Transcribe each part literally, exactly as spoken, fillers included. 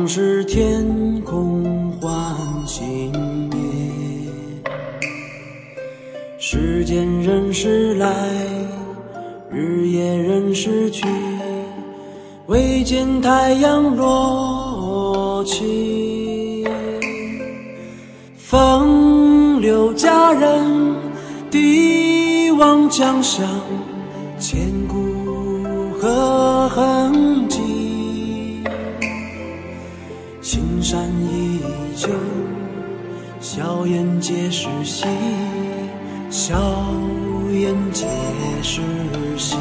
是天空换新叶，时间仍是来，日夜仍是去，未见太阳落起。风流佳人，帝王将相，千古和痕迹。青山依旧，硝烟皆是戏，硝烟皆是戏。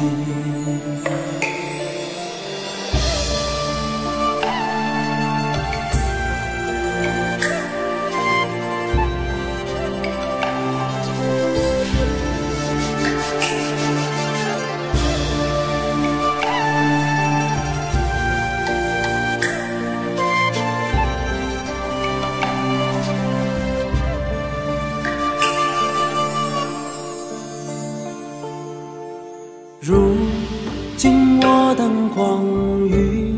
如今我等狂语，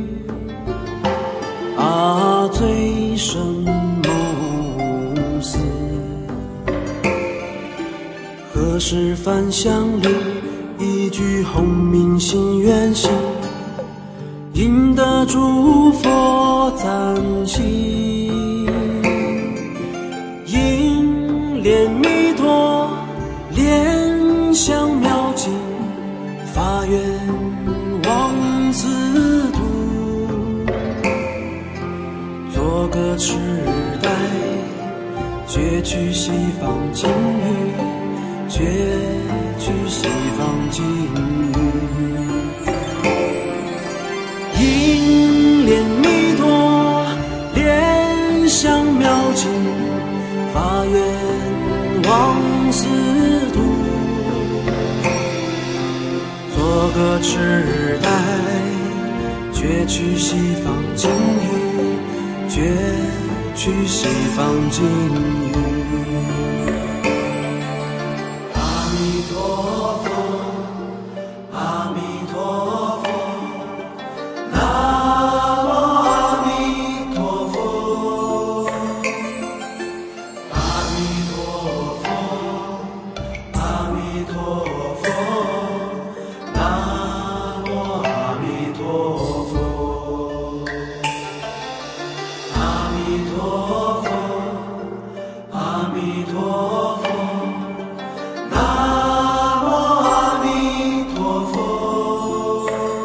啊醉生梦死。何时返乡里，一句鸿鸣心愿兮，引得诸佛赞息。应怜弥陀，莲香妙境，发愿往此途，做个痴呆，攫取西方金玉，攫取西方金玉。应怜弥陀，莲香妙境，发愿往此途，做个痴呆，攫取西方金玉，攫取西方金玉。阿弥陀佛，阿弥陀佛，南无阿弥陀佛，阿弥陀佛，阿弥陀佛。南无阿弥陀佛，阿弥陀佛，阿弥陀佛，南无阿弥陀佛，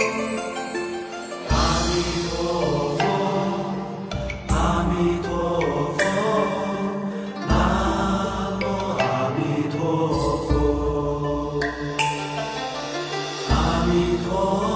阿弥陀佛，阿弥陀佛，南无阿弥陀佛。阿弥陀佛。